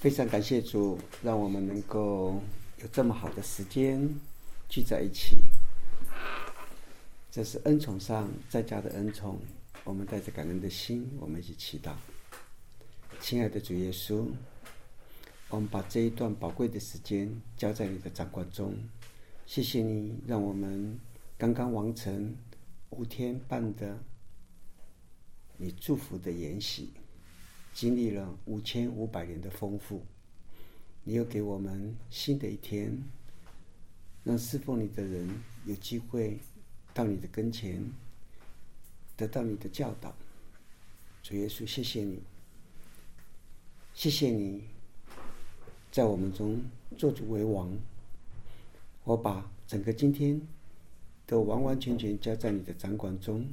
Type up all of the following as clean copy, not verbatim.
非常感谢主，让我们能够有这么好的时间聚在一起。这是恩宠上再加的恩宠，我们带着感恩的心，我们一起祈祷。亲爱的主耶稣，我们把这一段宝贵的时间交在你的掌管中。谢谢你让我们刚刚完成5天半的你祝福的筵席，经历了5500年的丰富。你又给我们新的一天，让侍奉你的人有机会到你的跟前，得到你的教导。主耶稣，谢谢你，谢谢你在我们中做主为王。我把整个今天都完完全全交在你的掌管中。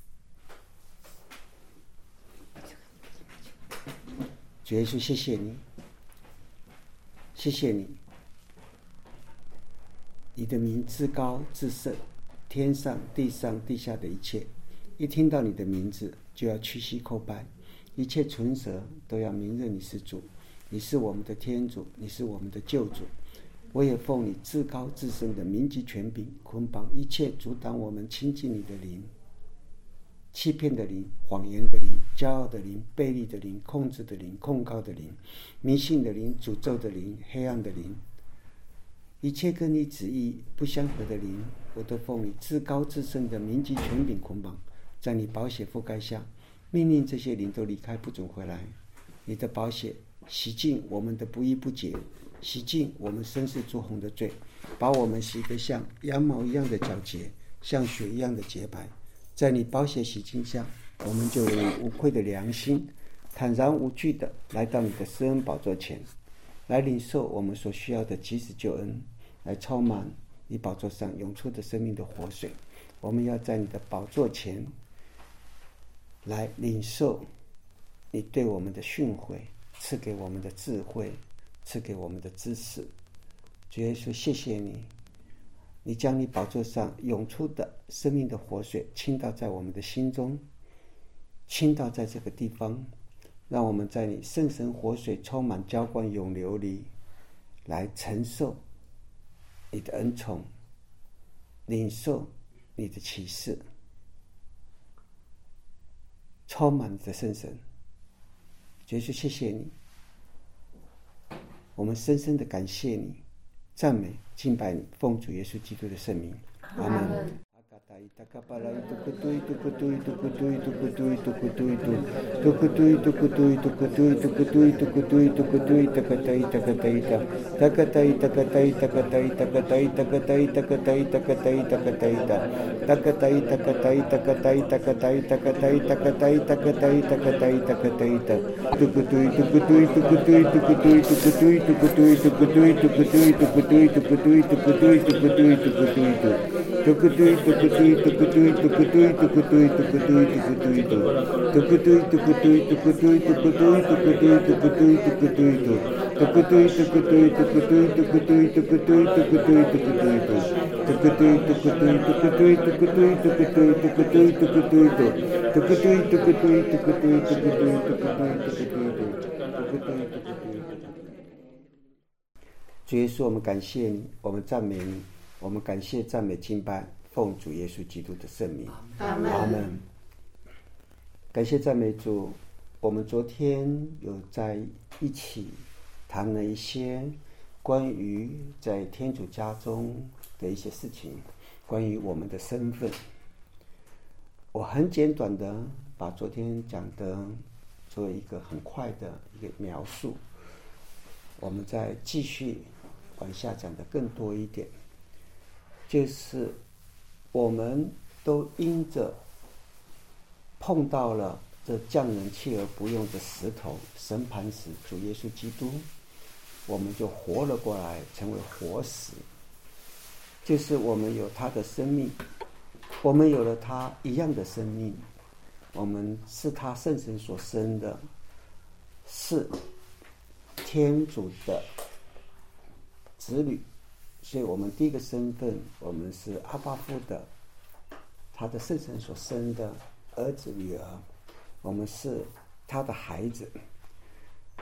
主耶稣，谢谢你，谢谢你，你的名至高至圣，天上地上地下的一切，一听到你的名字就要屈膝叩拜，一切唇舌都要明认你是主，你是我们的天主，你是我们的救主。我也奉你至高至圣的名及权柄，捆绑一切阻挡我们亲近你的灵，欺骗的灵，谎言的灵，骄傲的灵，悖逆的灵，控制的灵，控告的灵，迷信的灵，诅咒的灵，黑暗的灵，一切跟你旨意不相合的灵，我都奉你至高至圣的名及权柄捆绑，在你宝血覆盖下，命令这些灵都离开，不准回来。你的宝血洗净我们的不义不洁，洗净我们生世作红的罪，把我们洗得像羊毛一样的皎洁，像雪一样的洁白。在你宝血洗净下，我们就有无愧的良心，坦然无惧的来到你的施恩宝座前，来领受我们所需要的及时救恩，来充满你宝座上涌出的生命的活水。我们要在你的宝座前来领受你对我们的训诲，赐给我们的智慧，赐给我们的知识。主耶稣，谢谢你，你将你宝座上涌出的生命的活水倾倒在我们的心中，倾倒在这个地方，让我们在你圣神活水充满浇灌涌流里来承受你的恩宠，领受你的启示，充满你的圣神。耶稣，谢谢你，我们深深的感谢你，赞美敬拜你，奉主耶稣基督的圣名，阿们。主耶稣，我们感谢你，我们赞美你，我们感谢赞美敬拜，奉主耶稣基督的圣名，阿们。感谢赞美主，我们昨天有在一起谈了一些关于在天主家中的一些事情，关于我们的身份。我很简短的把昨天讲的做一个很快的一个描述，我们再继续往下讲的更多一点，就是我们都因着碰到了这匠人弃而不用的石头神磐石主耶稣基督，我们就活了过来，成为活石。就是我们有他的生命，我们有了他一样的生命，我们是他圣神所生的，是天主的子女。所以我们第一个身份，我们是阿爸父的，他的圣神所生的儿子女儿，我们是他的孩子。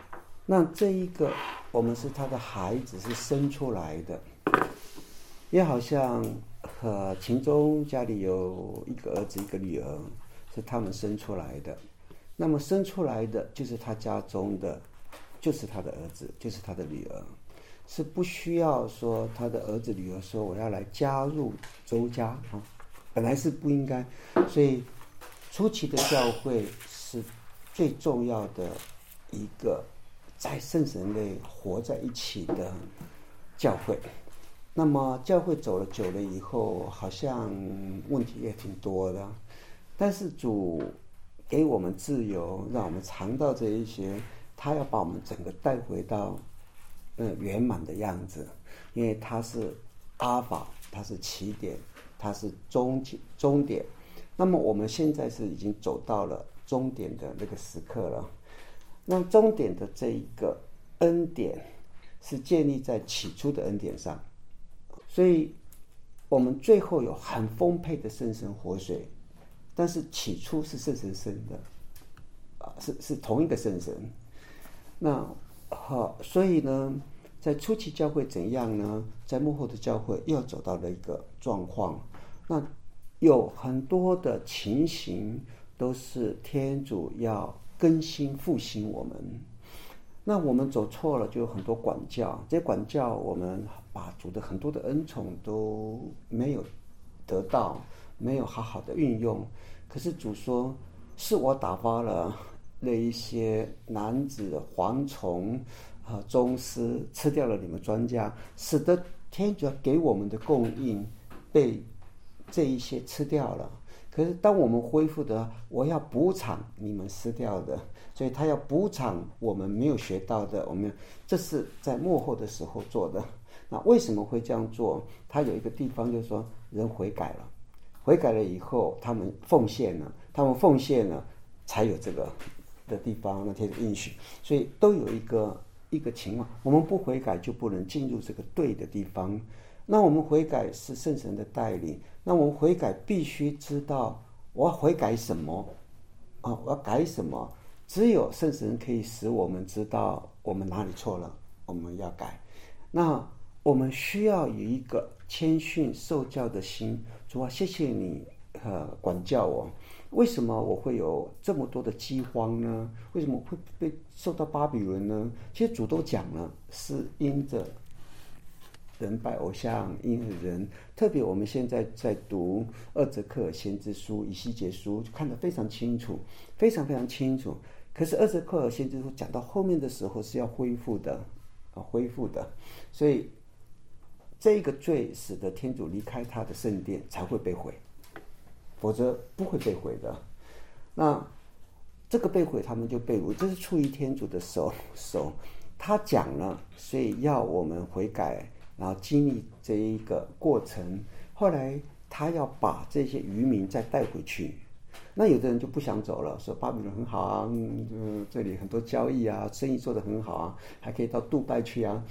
那这一个我们是他的孩子，是生出来的，也好像秦钟家里有一个儿子一个女儿，是他们生出来的。那么生出来的就是他家中的，就是他的儿子，就是他的女儿，是不需要说他的儿子女儿说我要来加入周家啊，本来是不应该。所以初期的教会是最重要的一个在圣神内活在一起的教会。那么教会走了久了以后，好像问题也挺多的，但是主给我们自由，让我们尝到这一些，他要把我们整个带回到圆满的样子，因为他是阿法，他是起点，他是终点。那么我们现在是已经走到了终点的那个时刻了。那终点的这一个恩典是建立在起初的恩典上，所以我们最后有很丰沛的圣神活水，但是起初是圣神生的，是同一个圣神。那所以呢，在初期教会怎样呢？在末后的教会又走到了一个状况，那有很多的情形都是天主要更新复兴我们。那我们走错了，就有很多管教，这些管教我们把主的很多的恩宠都没有得到，没有好好的运用。可是主说，是我打发了那一些男子蝗虫宗师吃掉了你们庄稼，使得天主要给我们的供应被这一些吃掉了。可是当我们恢复的，我要补偿你们失掉的，所以他要补偿我们没有学到的。这是在末后的时候做的。那为什么会这样做？他有一个地方就是说，人悔改了，悔改了以后，他们奉献了，才有这个的地方，那天的应许。所以都有一个情况，我们不悔改就不能进入这个对的地方。那我们悔改是圣神的带领，那我们悔改必须知道我要悔改什么我要改什么。只有圣神可以使我们知道我们哪里错了，我们要改。那我们需要有一个谦逊受教的心。主啊，谢谢你管教我。为什么我会有这么多的饥荒呢？为什么会被受到巴比伦呢？其实主都讲了，是因着人拜偶像，因人。特别我们现在在读厄则克尔先知书、以西结书，看得非常清楚，非常非常清楚。可是厄则克尔先知书讲到后面的时候是要恢复的，所以这个罪使得天主离开他的圣殿才会被毁，否则不会被毁的。那这个被毁，他们就被掳，这是出于天主的手。他讲了，所以要我们悔改，然后经历这一个过程。后来他要把这些渔民再带回去。那有的人就不想走了，说巴比伦很好啊，这里很多交易啊，生意做得很好啊，还可以到杜拜去啊。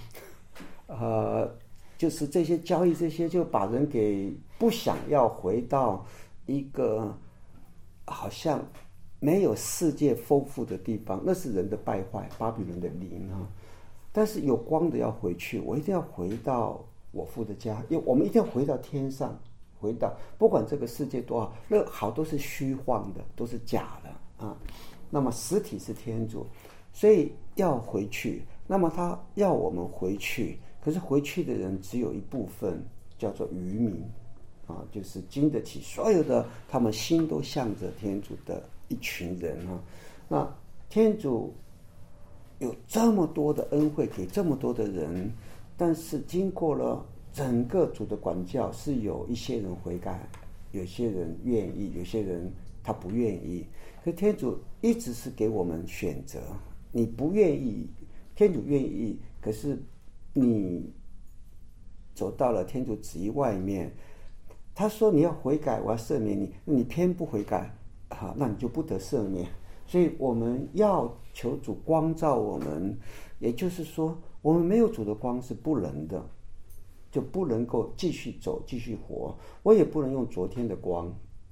就是这些交易，这些就把人给不想要回到一个好像没有世界丰富的地方，那是人的败坏，巴比伦的灵啊。但是有光的要回去，我一定要回到我父的家，因为我们一定要回到天上，回到不管这个世界多好，那好都是虚幻的，都是假的啊。那么实体是天主，所以要回去。那么他要我们回去，可是回去的人只有一部分，叫做渔民啊，就是经得起所有的，他们心都向着天主的一群人啊。那天主有这么多的恩惠给这么多的人，但是经过了整个主的管教，是有一些人悔改，有些人愿意，有些人他不愿意。可天主一直是给我们选择，你不愿意，天主愿意，可是你走到了天主旨意外面，他说你要悔改，我要赦免你，你偏不悔改那你就不得赦免。所以我们要求主光照我们，也就是说我们没有主的光是不能的，就不能够继续走继续活。我也不能用昨天的光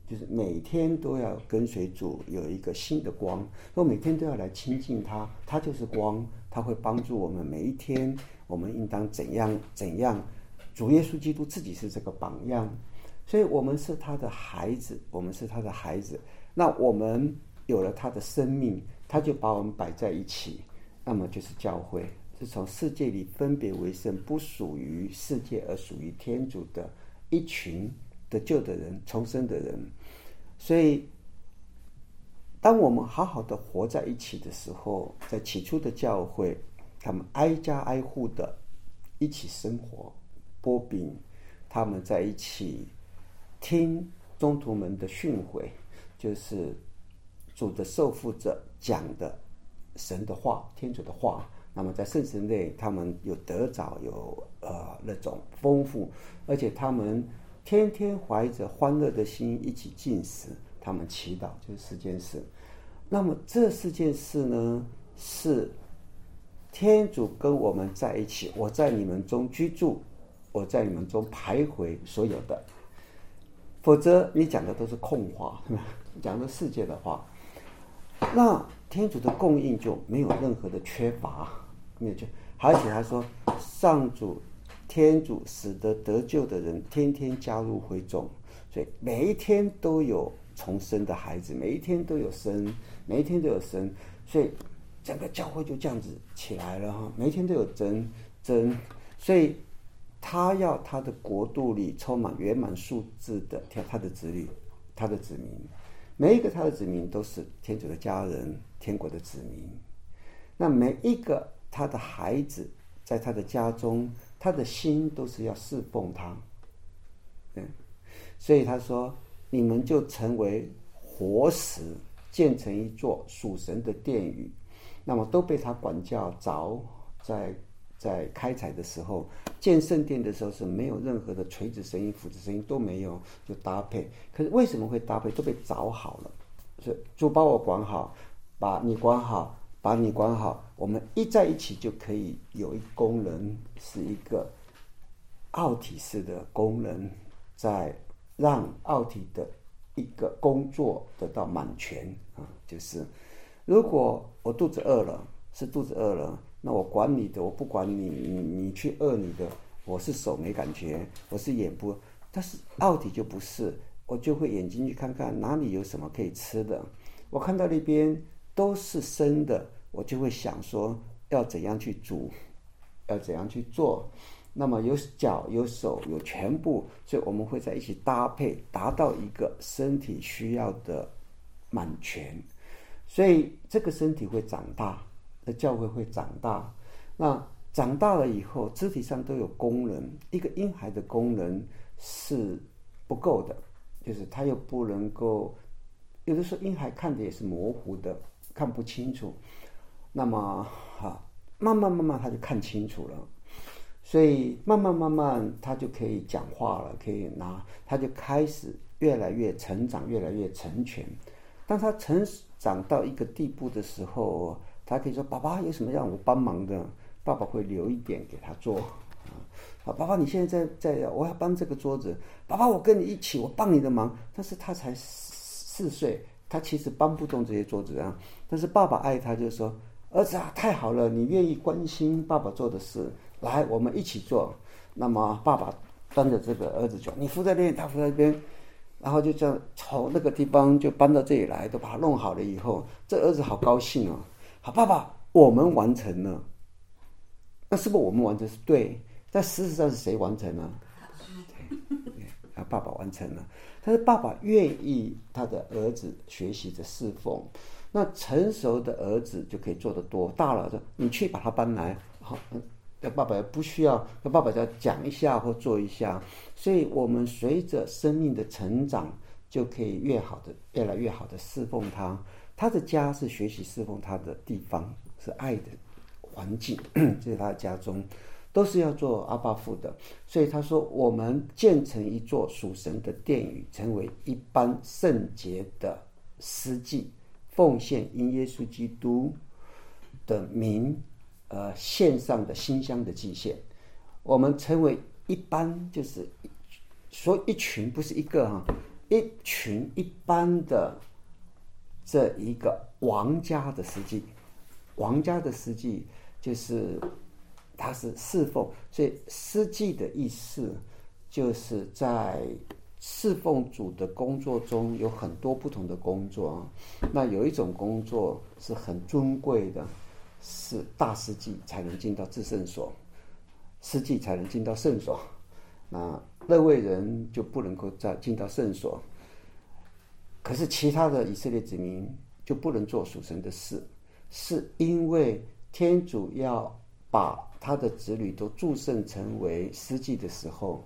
就是每天都要跟随主，有一个新的光，我每天都要来亲近他，他就是光，他会帮助我们每一天，我们应当怎样。主耶稣基督自己是这个榜样，所以我们是他的孩子，那我们有了他的生命，他就把我们摆在一起，那么就是教会，是从世界里分别为圣，不属于世界而属于天主的一群得救的人，重生的人。所以当我们好好的活在一起的时候，在起初的教会，他们挨家挨户的一起生活，擘饼，他们在一起听宗徒们的训诲，就是主的受傅者讲的神的话，天主的话。那么在圣神内，他们有得着，有那种丰富，而且他们天天怀着欢乐的心一起进食，他们祈祷，就是4件事。那么这4件事呢，是天主跟我们在一起，我在你们中居住，我在你们中徘徊所有的。否则你讲的都是空话，讲的世界的话，那天主的供应就没有任何的缺乏，没有缺。而且他说，上主天主使得得救的人天天加入会众，所以每一天都有重生的孩子，每一天都有生，所以整个教会就这样子起来了哈，每一天都有增，所以他要他的国度里充满圆满数字的他的子女，他的子民，每一个他的子民都是天主的家人，天国的子民。那每一个他的孩子在他的家中，他的心都是要侍奉他。所以他说，你们就成为活石，建成一座属神的殿宇，那么都被他管教着。在开采的时候，建圣殿的时候是没有任何的锤子声音、斧子声音都没有，就搭配。可是为什么会搭配？都被找好了。所以主把我管好，把你管好，我们一在一起就可以有一个功能，是一个奥体式的功能，在让奥体的一个工作得到满全啊。就是如果我肚子饿了，那我管你的，我不管你，你去饿你的，我是手没感觉，我是眼不，但是奥体就不是，我就会眼睛去看看哪里有什么可以吃的，我看到那边都是生的，我就会想说要怎样去煮，要怎样去做。那么有脚有手有全部，所以我们会在一起搭配，达到一个身体需要的满全。所以这个身体会长大，教会会长大。那长大了以后，肢体上都有功能。一个婴孩的功能是不够的，就是他又不能够，有的时候婴孩看的也是模糊的，看不清楚。那么慢慢他就看清楚了，所以慢慢他就可以讲话了，他就开始越来越成长，越来越成全。当他成长到一个地步的时候，他可以说：“爸爸有什么让我帮忙的？”爸爸会留一点给他做。爸爸，你现在在，我要搬这个桌子。爸爸，我跟你一起，我帮你的忙。但是他才4岁，他其实搬不动这些桌子啊。但是爸爸爱他，就说：“儿子啊，太好了，你愿意关心爸爸做的事，来，我们一起做。”那么爸爸端着这个儿子就，你扶在那边，他扶在那边。然后就这样从那个地方就搬到这里来，都把它弄好了以后，这儿子好高兴哦。好，爸爸，我们完成了。那是不是我们完成？是对，但事实上是谁完成了？对，爸爸完成了。但是爸爸愿意他的儿子学习着侍奉。那成熟的儿子就可以做得多，大了说你去把它搬来，好。爸爸不需要，爸爸只要讲一下或做一下，所以我们随着生命的成长，就可以越来越好的侍奉他。他的家是学习侍奉他的地方，是爱的环境，这是他的家中，都是要做阿爸父的。所以他说，我们建成一座属神的殿宇，成为一般圣洁的司祭，奉献因耶稣基督的名。线上的馨香的祭献，我们成为一般，就是说一群，不是一个一群一般的这一个王家的司祭。王家的司祭就是他是侍奉，所以司祭的意思就是在侍奉主的工作中有很多不同的工作。那有一种工作是很尊贵的，是大司祭才能进到至圣所，司祭才能进到圣所，那利未人就不能够再进到圣所。可是其他的以色列子民就不能做属神的事，是因为天主要把他的子女都祝圣成为司祭的时候，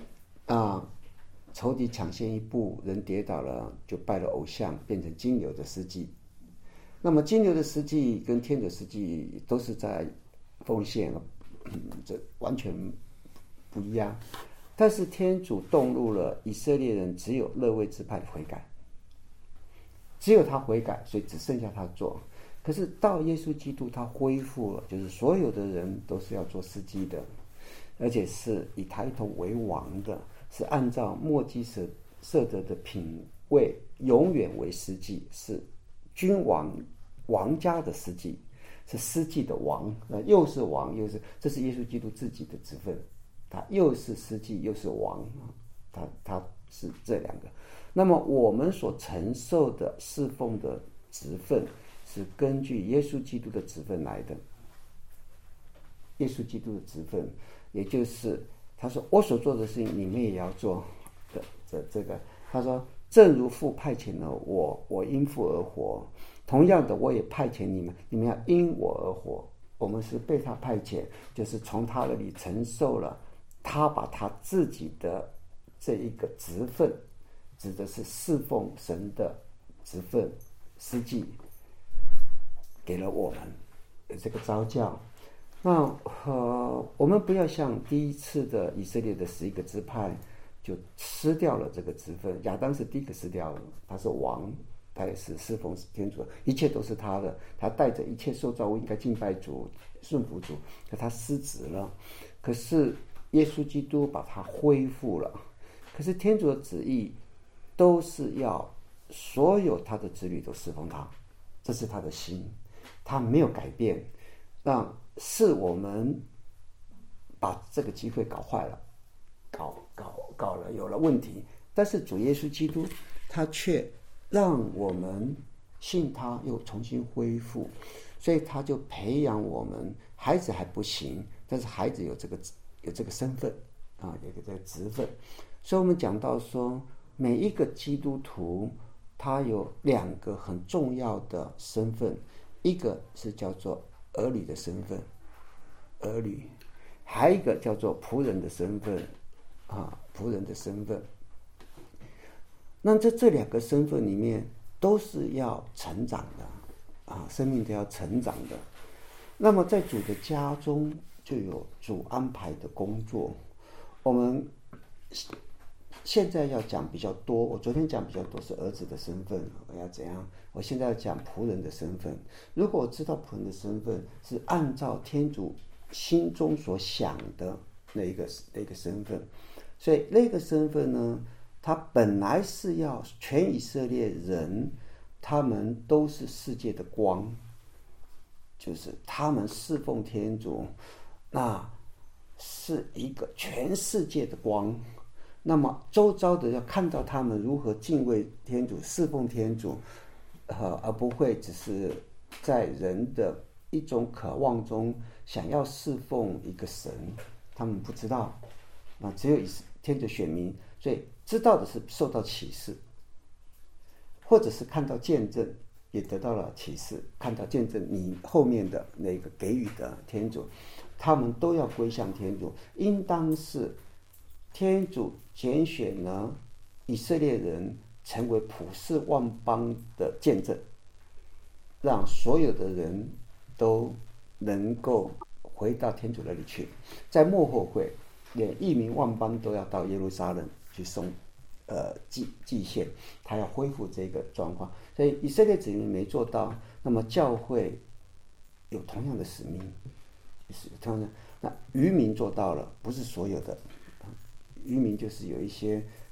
仇敌抢先一步，人跌倒了就拜了偶像，变成金牛的司祭。那么金牛的司祭跟天主司祭都是在奉献，这完全不一样。但是天主动怒了，以色列人只有利未支派悔改，只有他悔改，所以只剩下他做。可是到耶稣基督他恢复了，就是所有的人都是要做司祭的，而且是以他一同为王的，是按照末基色德的品位永远为司祭，是君王家的司祭，是司祭的王，又是王又是，这是耶稣基督自己的职分，他又是司祭又是王，他是这两个。那么我们所承受的侍奉的职分是根据耶稣基督的职分来的。耶稣基督的职分，也就是他说我所做的事情你们也要做的这个。他说正如父派遣了我，我因父而活，同样的我也派遣你们，你们要因我而活。我们是被他派遣，就是从他那里承受了，他把他自己的这一个职分，指的是侍奉神的职分，司祭给了我们这个召教。那我们不要像第一次的以色列的11个支派就吃掉了这个职分。亚当是第一个吃掉的，他是王，他也是侍奉天主，一切都是他的，他带着一切受造物应该敬拜主、顺服主，可他失职了。可是耶稣基督把他恢复了。可是天主的旨意都是要所有他的子女都侍奉他，这是他的心，他没有改变。是我们把这个机会搞坏了，搞了有了问题。但是主耶稣基督他却让我们信他又重新恢复，所以他就培养我们。孩子还不行，但是孩子有这个身份啊，有这个职分。所以我们讲到说，每一个基督徒他有2个很重要的身份，一个是叫做儿女的身份，儿女，还有一个叫做仆人的身份仆人的身份。那这2个身份里面都是要成长的生命都要成长的。那么在主的家中就有主安排的工作。我们现在要讲比较多，我昨天讲比较多是儿子的身份，我要怎样？我现在要讲仆人的身份。如果我知道仆人的身份是按照天主心中所想的那一个身份，所以那个身份呢，他本来是要全以色列人，他们都是世界的光，就是他们侍奉天主，那是一个全世界的光。那么周遭的要看到他们如何敬畏天主、侍奉天主，而不会只是在人的一种渴望中想要侍奉一个神，他们不知道。只有天主选民，所以知道的是受到启示，或者是看到见证也得到了启示，看到见证你后面的那个给予的天主，他们都要归向天主。应当是天主拣选了以色列人成为普世万邦的见证，让所有的人都能够回到天主那里去。在末后会，连异民万邦都要到耶路撒冷去送祭献，他要恢复这个状况。所以以色列子民没做到，那么教会有同样的使命，同样的。那渔民做到了，不是所有的渔民，就是有一些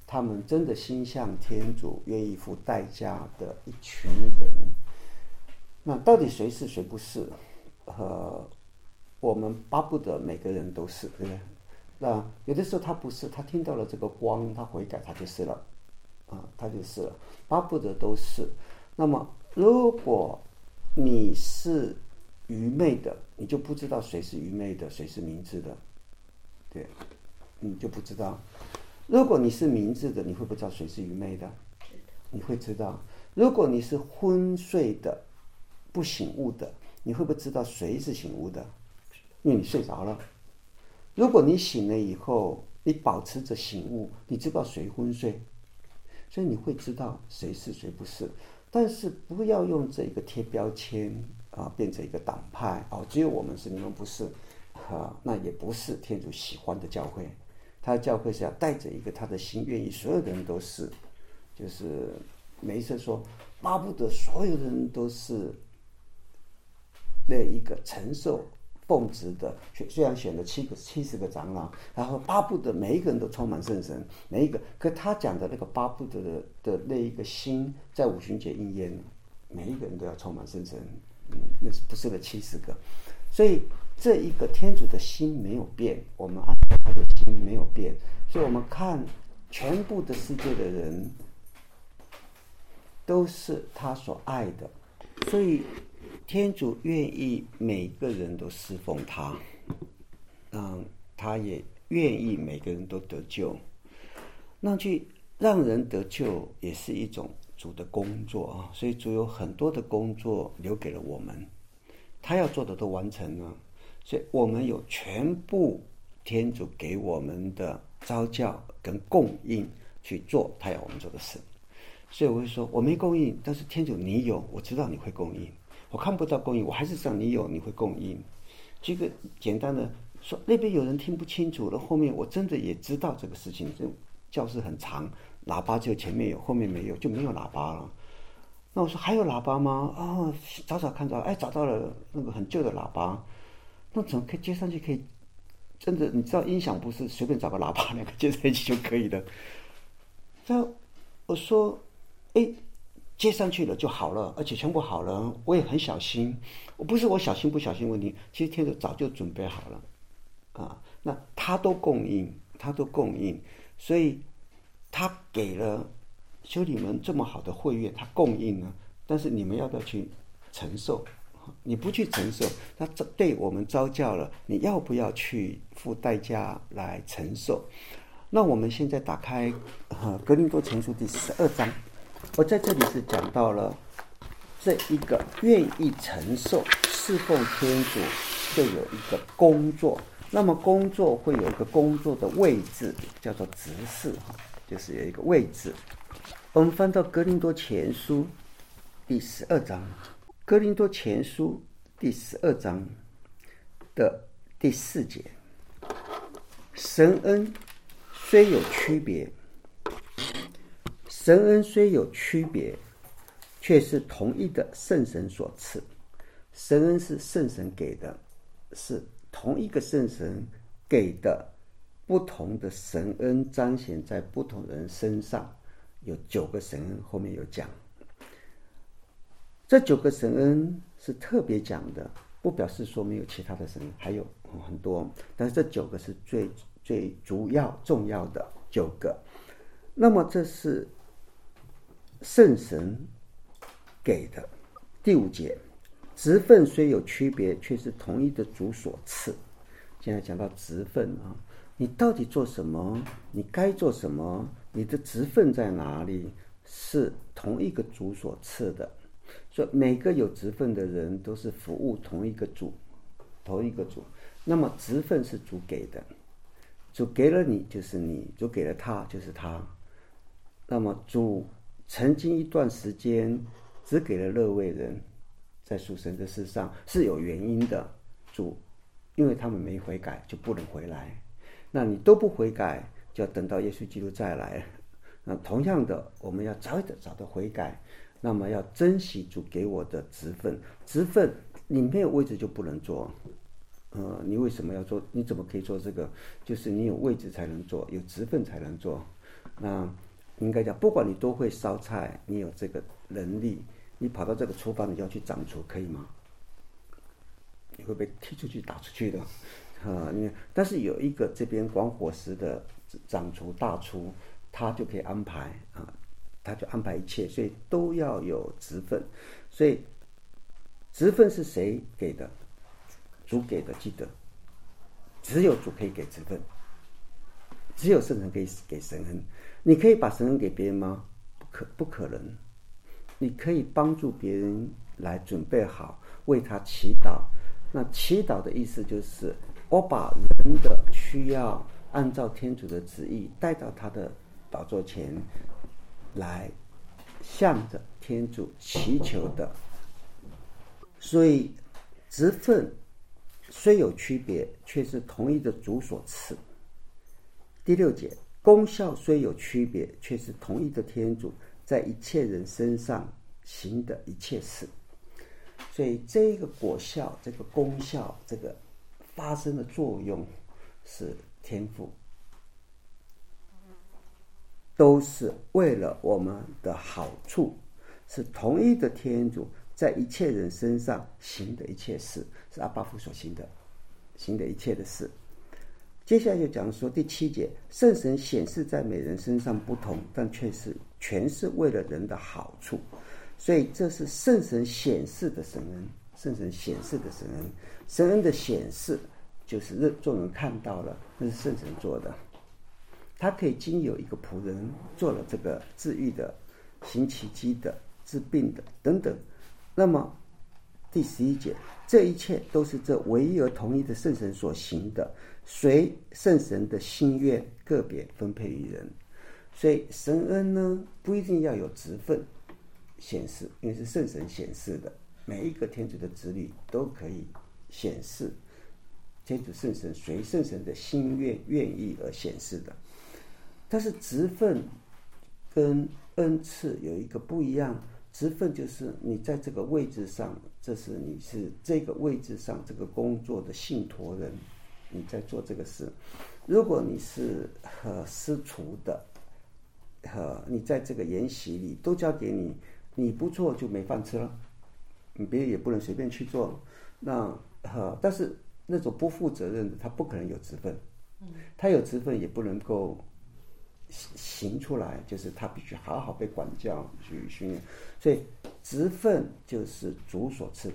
他们真的心向天主，愿意付代价的一群人。那到底谁是谁不是？我们巴不得每个人都是，对不对？那有的时候他不是，他听到了这个光，他悔改，他就是了，他就是了，巴不得都是。那么如果你是愚昧的，你就不知道谁是愚昧的，谁是明智的，对，你就不知道。如果你是明智的，你会不知道谁是愚昧的，你会知道。如果你是昏睡的、不醒悟的，你会不会知道谁是醒悟的？因为你睡着了。如果你醒了以后，你保持着醒悟，你知道谁昏睡，所以你会知道谁是谁不是。但是不要用这个贴标签变成一个党派只有我们是，你们不是那也不是天主喜欢的教会。他的教会是要带着一个他的心，愿意所有的人都是，就是每一次说巴不得所有的人都是那一个承受奉职的，虽然选了70个长老，然后巴不得每一个人都充满圣神，每一个，可他讲的那个巴不得的那一个心，在五旬节应验，每一个人都要充满圣神，那不是了70个，所以这一个天主的心没有变，我们按照他的心没有变，所以我们看全部的世界的人都是他所爱的，所以天主愿意每个人都侍奉他，他也愿意每个人都得救。那去让人得救也是一种主的工作所以主有很多的工作留给了我们，他要做的都完成了，所以我们有全部天主给我们的召教跟供应去做他要我们做的事。所以我会说我没供应，但是天主你有，我知道你会供应，我看不到供应，我还是知道你有，你会供应。这个简单的说，那边有人听不清楚了，后面我真的也知道这个事情，这教室很长，喇叭就前面有，后面没有，就没有喇叭了。那我说还有喇叭吗？找找看到，找到了那个很旧的喇叭，那怎么可以接上去？可以真的，你知道音响不是随便找个喇叭两个接在一起就可以的。那我说，接上去了就好了，而且全部好了，我也很小心。不是我小心不小心问题，其实天主早就准备好了那他都供应，所以他给了修女们这么好的会院，他供应了，但是你们要不要去承受？你不去承受，他对我们召教了，你要不要去付代价来承受？那我们现在打开格林多前书第12章，我在这里是讲到了这一个愿意承受侍奉天主就有一个工作，那么工作会有一个工作的位置，叫做执事就是有一个位置。我们翻到格林多前书第12章，格林多前书第12章的第4节，神恩虽有区别，却是同一的圣神所赐。神恩是圣神给的，是同一个圣神给的，不同的神恩彰显在不同人身上，有9个神恩，后面有讲。这9个神恩是特别讲的，不表示说没有其他的神恩，还有很多，但是这9个是最主要重要的9个。那么这是圣神给的。第5节，职分虽有区别，却是同一的主所赐。现在讲到职分你到底做什么？你该做什么？你的职分在哪里？是同一个主所赐的。所以每个有职分的人都是服务同一个主。那么职分是主给的，主给了你就是你，主给了他就是他。那么主曾经一段时间只给了勒位人，在属神的事上是有原因的，主因为他们没悔改就不能回来，那你都不悔改就要等到耶稣基督再来。那同样的，我们要早一点早的悔改，那么要珍惜主给我的职分你没有位置就不能做。你为什么要做？你怎么可以做这个？就是你有位置才能做，有职分才能做。 那应该讲，不管你多会烧菜，你有这个能力，你跑到这个厨房，你要去掌厨，可以吗？你会被踢出去、打出去的。但是有一个这边管伙食的掌厨、大厨，他就可以安排他就安排一切，所以都要有职分。所以职分是谁给的？主给的，记得，只有主可以给职分，只有圣神可以给神恩。你可以把神恩给别人吗？不可能。你可以帮助别人来准备好，为他祈祷。那祈祷的意思就是我把人的需要按照天主的旨意带到他的宝座前来，向着天主祈求的。所以职分虽有区别，却是同一的主所赐。第6节，功效虽有区别，却是同一的天主在一切人身上行的一切事。所以这个果效、这个功效、这个发生的作用是天父，都是为了我们的好处，是同一的天主在一切人身上行的一切事，是阿爸父所行的一切的事。接下来就讲说第7节，圣神显示在每人身上不同，但全是为了人的好处。所以这是圣神显示的神恩，圣神显示的神恩，神恩的显示就是众人看到了，那是圣神做的。他可以经由一个仆人做了这个治愈的、行奇迹的、治病的等等。那么第11节，这一切都是这唯一而同一的圣神所行的，随圣神的心愿个别分配于人。所以神恩呢，不一定要有职分显示，因为是圣神显示的，每一个天主的子女都可以显示天主圣神随圣神的心愿意而显示的。但是职分跟恩赐有一个不一样，职分就是你在这个位置上，你是这个位置上这个工作的信托人，你在做这个事。如果你是私厨的，你在这个筵席里都交给你，你不做就没饭吃了，别人也不能随便去做。但是那种不负责任的，他不可能有职分，他有职分也不能够行出来，就是他必须好好被管教去训练。所以职分就是主所赐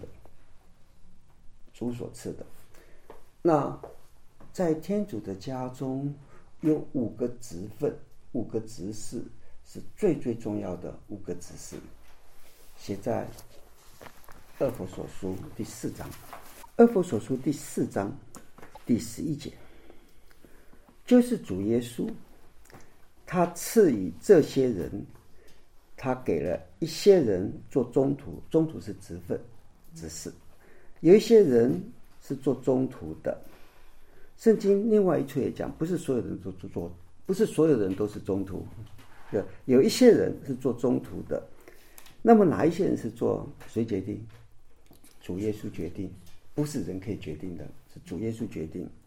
的。那在天主的家中有5个职分，5个职事，是最重要的5个职事，写在厄弗所书第4章。厄弗所书第4章第11节，就是主耶稣，他赐予这些人，他给了一些人做中途，中途是职分职事，有一些人是做中途的。圣经另外一处也讲，不是所有人不是所有人都是中途，有一些人是做中途的。那么哪一些人是做，谁决定？主耶稣决定，不是人可以决定的，是主耶稣决定。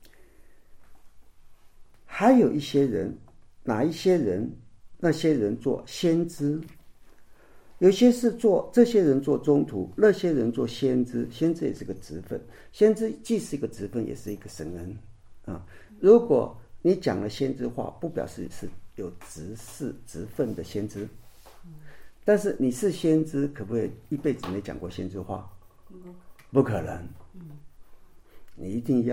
还有一些人，哪一些人？那些人做先知，有些是做这些人做中途，那些人做先知。先知也是个职分，先知既是一个职分，也是一个神恩啊。如果你讲了先知话，不表示是有职分的先知，但是你是先知，可不可以一辈子没讲过先知话？不可能。你一定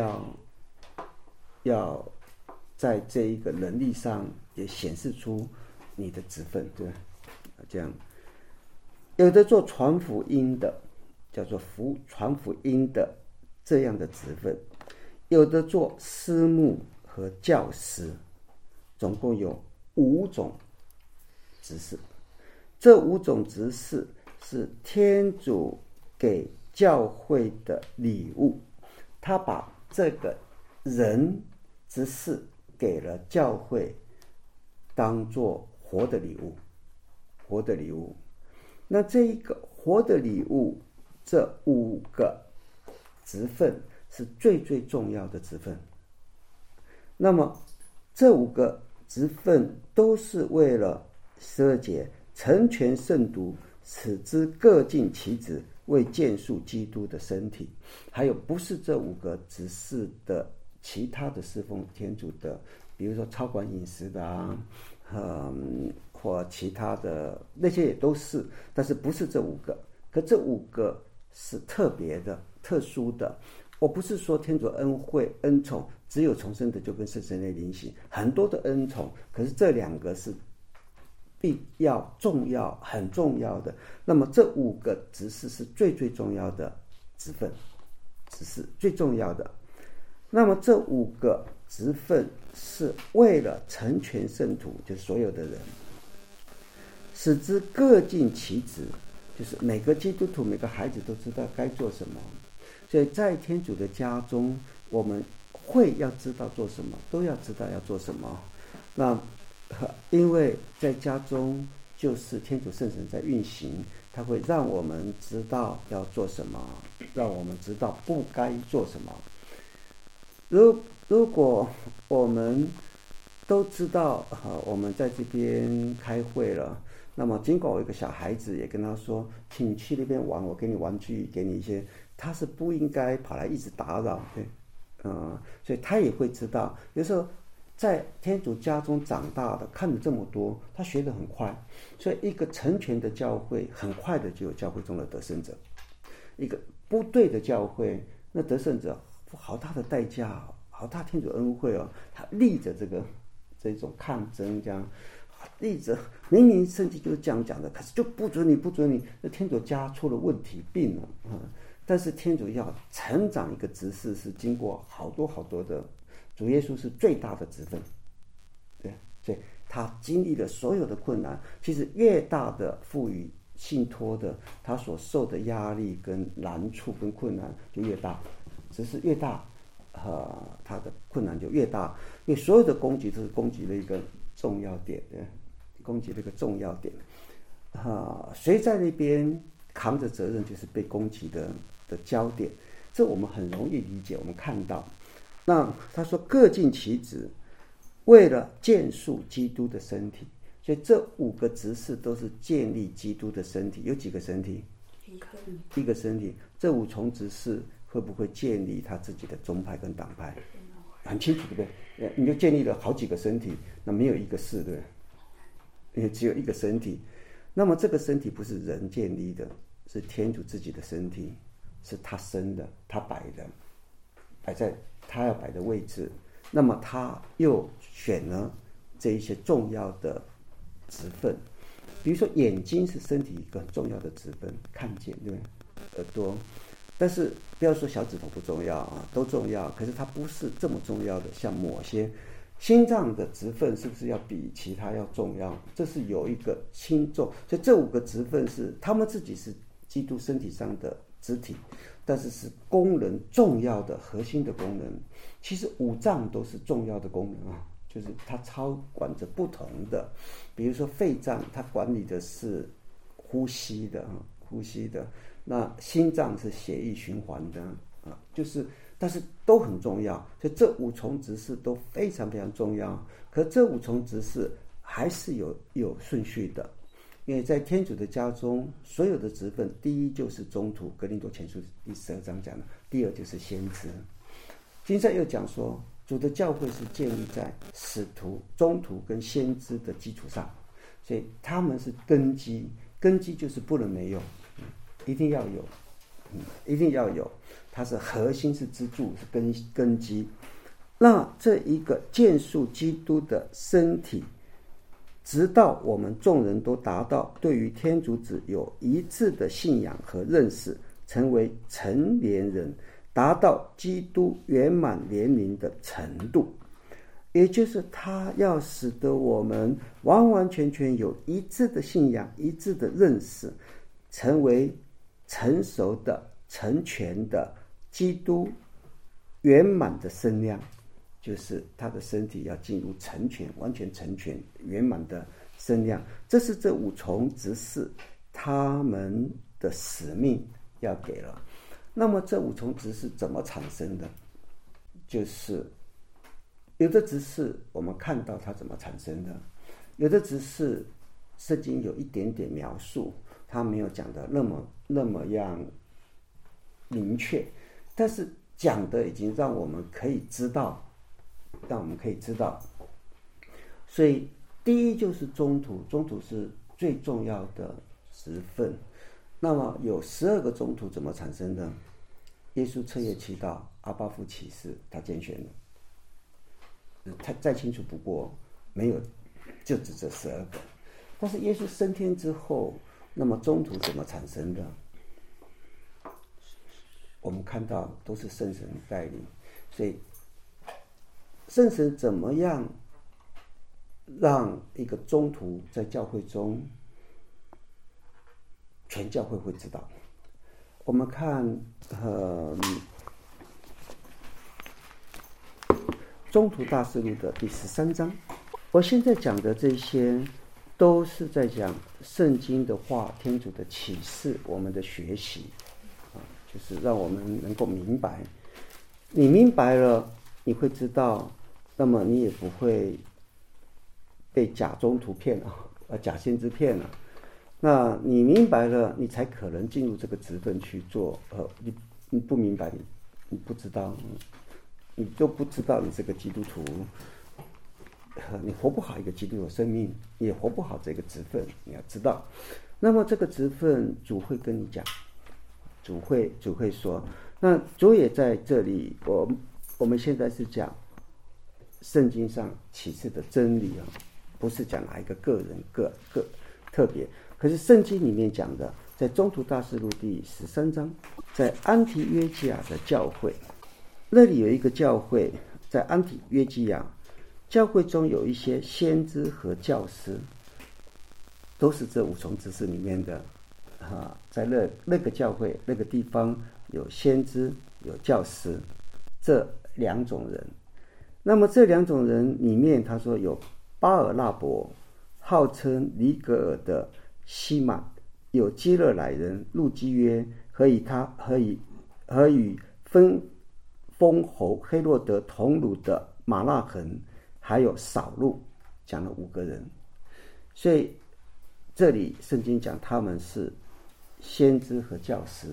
要在这一个能力上也显示出你的职分，对吧？这样，有的做传福音的，叫做传福音的这样的职分；有的做师牧和教师，总共有5种职事。这5种职事是天主给教会的礼物，他把这个人职事给了教会，当作活的礼物。那这一个活的礼物，这5个职分是最重要的职分。那么这5个职分都是为了12节成全圣徒，使之各尽其职，为建树基督的身体。还有不是这5个执事的其他的侍奉天主的，比如说操管饮食的啊，或其他的那些也都是，但是不是这5个。可这5个是特别的、特殊的。我不是说天主恩惠、恩宠只有重生的就跟圣神类灵行，很多的恩宠，可是这2个是必要、重要、很重要的。那么这5个执事是最重要的职分，执事最重要的。那么这5个职分是为了成全圣徒，就是所有的人，使之各尽其职，就是每个基督徒、每个孩子都知道该做什么。所以在天主的家中，我们会要知道做什么，都要知道要做什么。那因为在家中就是天主圣神在运行，他会让我们知道要做什么，让我们知道不该做什么。如果我们都知道我们在这边开会了，那么尽管我有一个小孩子也跟他说，请你去那边玩，我给你玩具，给你一些，他是不应该跑来一直打扰，对，所以他也会知道。有时候在天主家中长大的，看了这么多，他学得很快。所以一个成全的教会，很快的就有教会中的得胜者；一个不对的教会，那得胜者好大的代价，好大天主恩惠哦，他立着这种抗争，这样立着明明圣经就是这样讲的，可是就不准你，那天主家出了问题，病了但是天主要成长一个执事，是经过好多的。主耶稣是最大的职分，对，所以他经历了所有的困难。其实越大的赋予信托的，他所受的压力跟难处跟困难就越大，只是越大，他的困难就越大。因为所有的攻击都是攻击了一个重要点，攻击了一个重要点。谁在那边扛着责任，就是被攻击的焦点。这我们很容易理解，我们看到。那他说各尽其职，为了建树基督的身体。所以这5个执事都是建立基督的身体。有几个身体？一个身体。这5重执事会不会建立他自己的宗派跟党派？很清楚，对不对？你就建立了好几个身体，那没有一个是，对不对？因为只有一个身体。那么这个身体不是人建立的，是天主自己的身体，是他生的，他摆在他要摆的位置。那么他又选了这一些重要的职分，比如说眼睛是身体一个很重要的职分，看见，对不对？耳朵，但是不要说小指头不重要都重要，可是它不是这么重要的。像某些心脏的职分是不是要比其他要重要？这是有一个轻重，所以这5个职分是他们自己是基督身体上的肢体，但是是功能重要的核心的功能。其实5脏都是重要的功能就是它操管着不同的。比如说肺脏，它管理的是呼吸的，那心脏是血液循环的但是都很重要。所以这5重执事都非常非常重要。可这5重执事还是有顺序的。因为在天主的家中，所有的职分，第一就是宗徒，哥林多前书第12章讲的；第二就是先知。经上又讲说，主的教会是建立在使徒、宗徒跟先知的基础上，所以他们是根基，根基就是不能没有，一定要有，一定要有，它是核心，是支柱，是根基。那这一个建树基督的身体，直到我们众人都达到对于天主子有一致的信仰和认识，成为成年人，达到基督圆满年龄的程度。也就是他要使得我们完完全全有一致的信仰、一致的认识，成为成熟的、成全的基督圆满的身量，就是他的身体要进入成全、完全成全、圆满的身量。这是这5重执事他们的使命要给了。那么这5重执事怎么产生的？就是有的只是我们看到它怎么产生的，有的只是圣经有一点点描述，它没有讲的那么样明确，但是讲的已经让我们可以知道，所以第一就是中途是最重要的职分。那么有12个中途怎么产生的？耶稣彻夜祈祷，阿爸父启示，他拣选了，他再清楚不过，没有就只这12个。但是耶稣升天之后，那么中途怎么产生的？我们看到都是圣神带领，所以圣神怎么样让一个中途在教会中，全教会会知道。我们看中途大事录的第13章，我现在讲的这些都是在讲圣经的话，天主的启示，我们的学习就是让我们能够明白。你明白了，你会知道，那么你也不会被假中途骗了，假先知骗了。那你明白了，你才可能进入这个职分去做。你不明白，你不知道，你就不知道你这个基督徒，你活不好一个基督徒生命，也活不好这个职分。你要知道，那么这个职分主会跟你讲，主会说。那主也在这里，我们现在是讲圣经上启示的真理不是讲哪一个个人个特别。可是圣经里面讲的，在中途大事录第13章，在安提约基亚的教会，那里有一个教会，在安提约基亚教会中有一些先知和教师，都是这5重职事里面的在那个教会那个地方有先知有教师这2种人。那么这2种人里面，他说有巴尔纳伯，号称尼格尔的西马，有基勒乃人路基约，和与封侯黑洛德同乳的马纳恒，还有扫路，讲了5个人。所以这里圣经讲他们是先知和教师，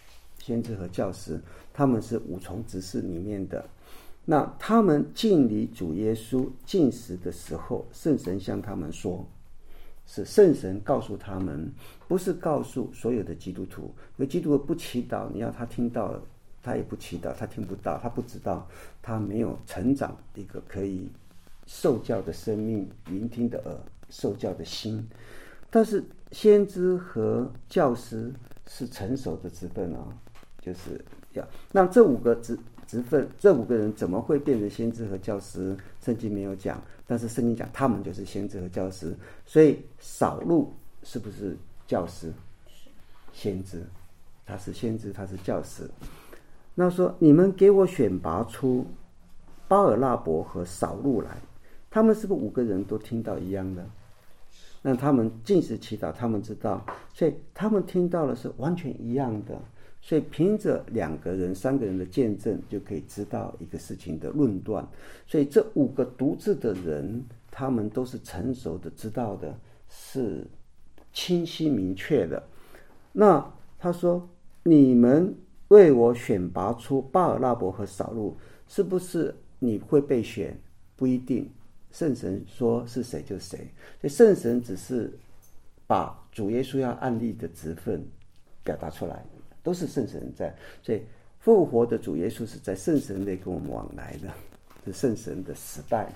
他们是5重职事里面的。那他们敬礼主耶稣进食的时候，圣神向他们说，是圣神告诉他们，不是告诉所有的基督徒。因为基督徒不祈祷，你要他听到了，他也不祈祷，他听不到，他不知道，他没有成长一个可以受教的生命，聆听的耳，受教的心。但是先知和教师是成熟的职分就是要那这5个职分，这5个人怎么会变成先知和教师？圣经没有讲，但是圣经讲他们就是先知和教师。所以扫路是不是教师？先知，他是先知，他是教师。那说你们给我选拔出巴尔纳伯和扫路来，他们是不是5个人都听到一样的？那他们禁食祈祷，他们知道，所以他们听到的是完全一样的。所以凭着2个人、3个人的见证，就可以知道一个事情的论断。所以这5个独自的人，他们都是成熟的，知道的是清晰明确的。那他说：“你们为我选拔出巴尔纳伯和扫路，是不是你会被选？不一定。圣神说是谁就谁。所以圣神只是把主耶稣要按立的职分表达出来。”都是圣神在，所以复活的主耶稣是在圣神内跟我们往来的，是圣神的时代。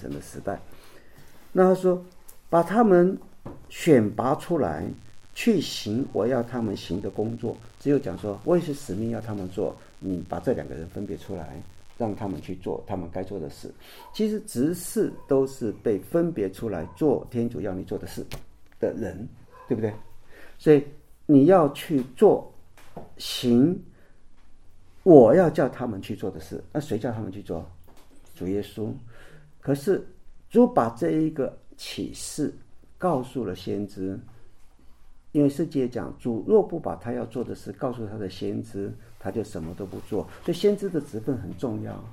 那他说，把他们选拔出来，去行我要他们行的工作。只有讲说，我也是使命要他们做，你把这2个人分别出来，让他们去做他们该做的事。其实职事都是被分别出来做天主要你做的事的人，对不对？所以你要去做。行我要叫他们去做的事，那谁叫他们去做？主耶稣。可是主把这一个启示告诉了先知，因为圣经也讲，主若不把他要做的事告诉他的先知，他就什么都不做。所以先知的职分很重要，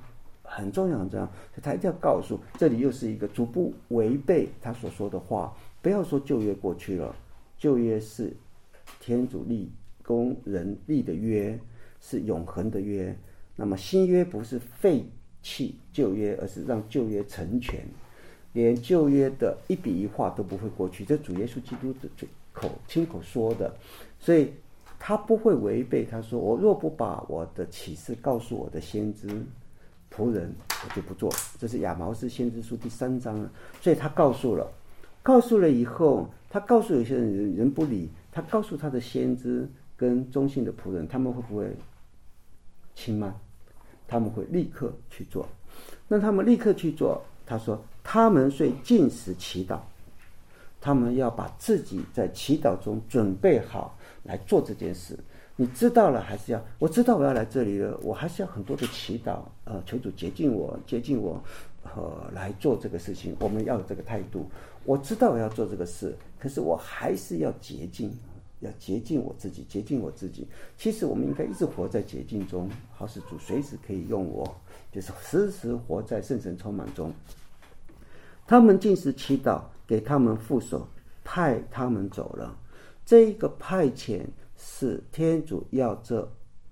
很重要很重要，所以他一定要告诉，这里又是一个逐步违背他所说的话。不要说旧约过去了，旧约是天主立供人立的约，是永恒的约。那么新约不是废弃旧约，而是让旧约成全，连旧约的一笔一画都不会过去，这主耶稣基督的亲口说的，所以他不会违背。他说，我若不把我的启示告诉我的先知仆人，我就不做。这是亚毛斯先知书第3章。所以他告诉了以后，他告诉有些人不理，他告诉他的先知跟忠信的仆人，他们会不会轻慢？他们会立刻去做。那他们立刻去做，他说他们虽禁食祈祷，他们要把自己在祈祷中准备好来做这件事。你知道了，还是要，我知道我要来这里了，我还是要很多的祈祷，求主接近我，来做这个事情。我们要有这个态度。我知道我要做这个事，可是我还是要洁净，要洁净我自己，洁净我自己。其实我们应该一直活在洁净中，好使主随时可以用我，就是时时活在圣神充满中。他们禁食祈祷，给他们副手，派他们走了。这一个派遣是天主要这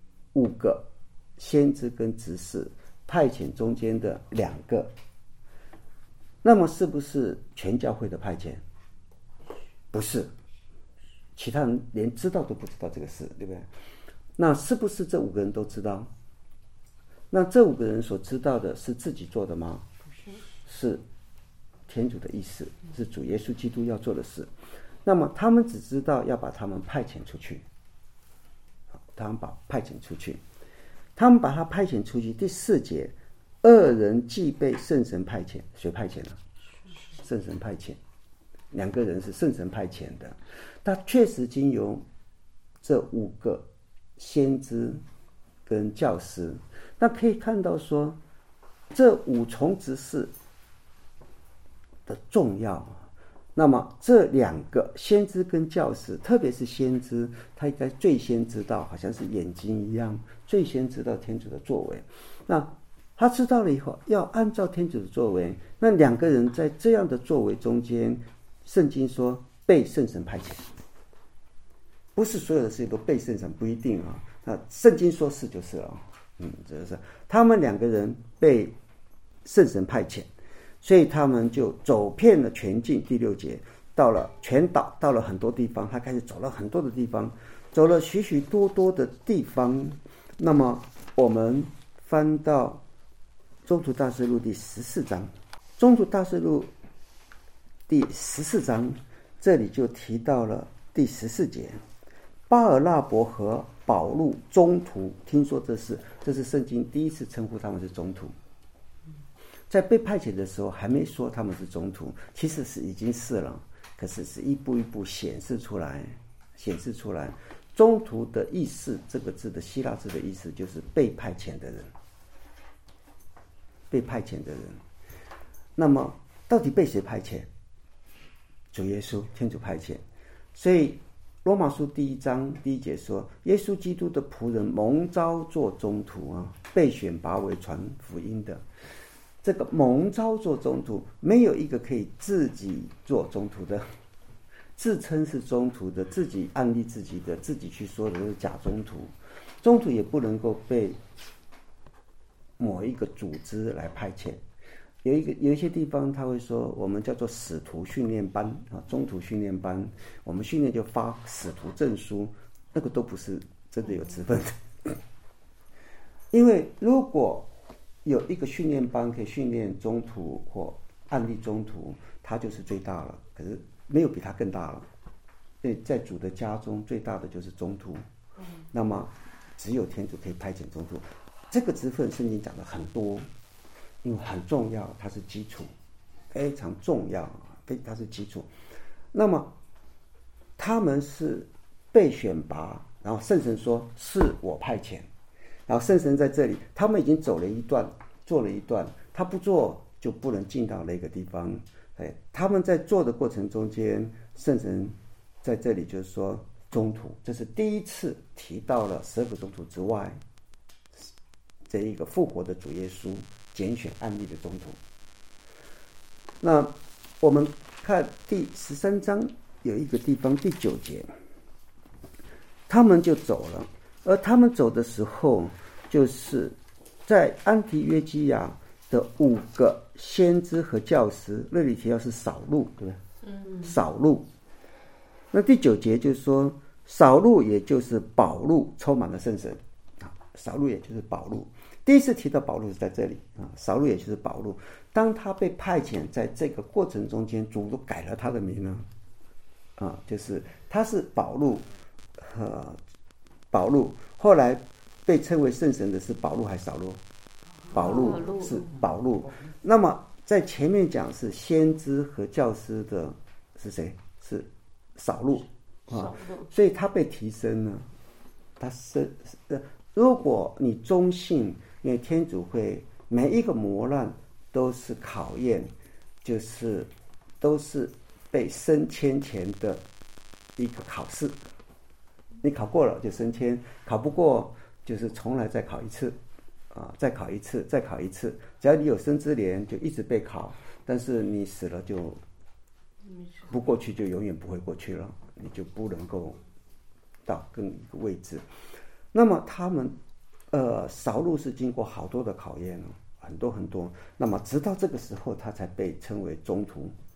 5个先知跟执事派遣中间的2个。那么是不是全教会的派遣？不是，其他人连知道都不知道这个事，对不对？那是不是这5个人都知道？那这5个人所知道的是自己做的吗？是天主的意思，是主耶稣基督要做的事。那么他们只知道要把他们派遣出去，他们把派遣出去，他们把他派遣出去。第4节，2人既被圣神派遣，谁派遣了？圣神派遣，2个人是圣神派遣的。他确实经由这5个先知跟教师，那可以看到说，这5重执事的重要。那么这2个先知跟教师，特别是先知，他应该最先知道，好像是眼睛一样，最先知道天主的作为。那他知道了以后，要按照天主的作为。那2个人在这样的作为中间，圣经说被圣神派遣，不是所有的事情都被圣神，不一定啊。那圣经说是就是了。这是他们2个人被圣神派遣。所以他们就走遍了全境。第6节，到了全岛，到了很多地方，他开始走了很多的地方，走了许许多多的地方。那么我们翻到宗徒大事录第14章，宗徒大事录第14章，这里就提到了第14节，巴尔纳伯和保禄宗徒，听说这是圣经第一次称呼他们是宗徒。在被派遣的时候还没说他们是宗徒，其实是已经是了，可是是一步一步显示出来。宗徒的意思，这个字的希腊字的意思就是被派遣的人，被派遣的人。那么到底被谁派遣？主耶稣，天主派遣。所以罗马书第1章第1节说，耶稣基督的仆人蒙召做宗徒啊，被选拔为传福音的。这个蒙召做宗徒，没有一个可以自己做宗徒的，自称是宗徒的，自己安利自己的，自己去说的是假宗徒。宗徒也不能够被某一个组织来派遣。有一些地方他会说，我们叫做使徒训练班啊，宗徒训练班，我们训练就发使徒证书，那个都不是真的有职分的。因为如果有一个训练班可以训练宗徒或案例宗徒，他就是最大了，可是没有比他更大了。所以在主的家中最大的就是宗徒，那么只有天主可以派遣宗徒。这个职分圣经讲的很多，因为很重要，它是基础，非常重要，它是基础。那么他们是被选拔，然后圣神说是我派遣，然后圣神在这里，他们已经走了一段，做了一段，他不做就不能进到那个地方。他们在做的过程中间，圣神在这里就是说宗徒，这是第一次提到了12个宗徒之外，这一个复活的主耶稣拣选按立的宗徒。那我们看第13章有一个地方第9节，他们就走了，而他们走的时候，就是在安提约基亚的5个先知和教师，那里提到是扫路，对不对？扫路。那第9节就是说，扫路也就是保禄充满了圣神啊，扫路也就是保禄。第一次提到保禄是在这里啊，扫路也就是保禄。当他被派遣在这个过程中间，主都改了他的名呢，啊，就是他是保禄，保禄后来被称为圣神的是保禄还是扫路？保禄是保禄。那么在前面讲是先知和教师的是谁？是扫路啊，所以他被提升了。他是如果你忠信，因为天主会每一个磨难都是考验，就是都是被升迁前的一个考试。你考过了就升迁，考不过就是重来再考一次啊，再考一次，再考一次。只要你有生之年，就一直被考，但是你死了就不过去，就永远不会过去了，你就不能够到更一个位置。那么他们扫路是经过好多的考验，很多很多。那么直到这个时候，他才被称为宗徒